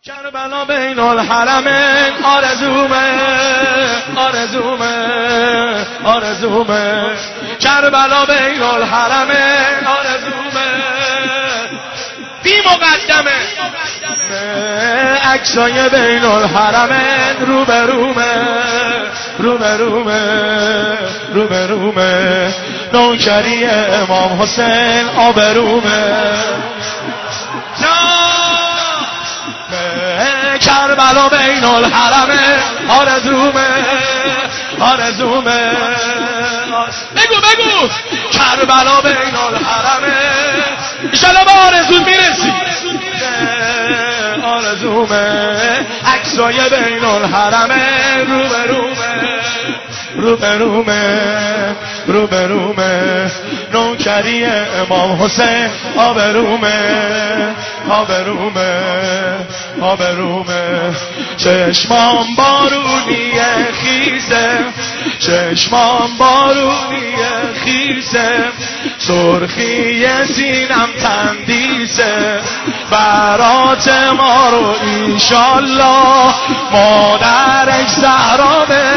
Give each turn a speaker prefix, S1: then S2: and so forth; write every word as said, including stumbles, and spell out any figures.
S1: کربلا بین الحرمین آرزومه آرزومه آرزومه کربلا بین الحرمین آرزومه بی مقدمه عکسای بین الحرمین روبرومه روبرومه روبرومه نوکری امام حسین آبرومه کربلا بین الحرمین آرزومه آرزومه بگو بگو کربلا بین الحرمین ایشالا به آرزوت میرسی آرزومه عکسای بین الحرمین روبرومه روبرومه روبرومه نوکری امام حسین آبرومه آبرومه آبرومه چشمام بارونیه خیزه چشمام بارونیه خیزه سرخی سینم تندیسه برات ما رو ایشالله مادرش زهرا